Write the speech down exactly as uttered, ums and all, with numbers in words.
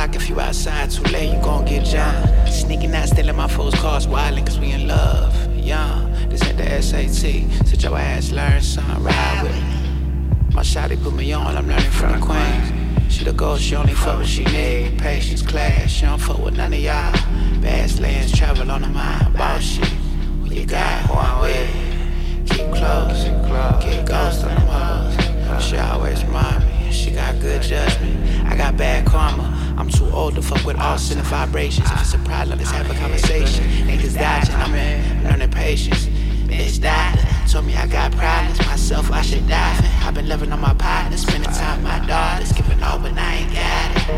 block. If you outside too late, you gon' get jumped. Sneaking out, stealing my folks' cars, wildin' cause we in love. Young, this ain't the S A T. Sit your ass, learn something, ride with me. My shawty put me on, I'm learning from the queens. She the ghost, she only fuck what she need. Patience, class, she don't fuck with none of y'all. Bad lands, travel on the mind, boss shit. What you got, who I'm with? Keep close, get ghost on them hoes. She always remind me, she got good judgment. I got bad karma, I'm too old to fuck with all sin and vibrations. If it's a problem, let's have a conversation. Niggas dodging, I'm in, learning patience. Bitch died, told me I got problems, myself I should die. I've been loving on my partner, spending time with my daughters, giving all but I ain't got it.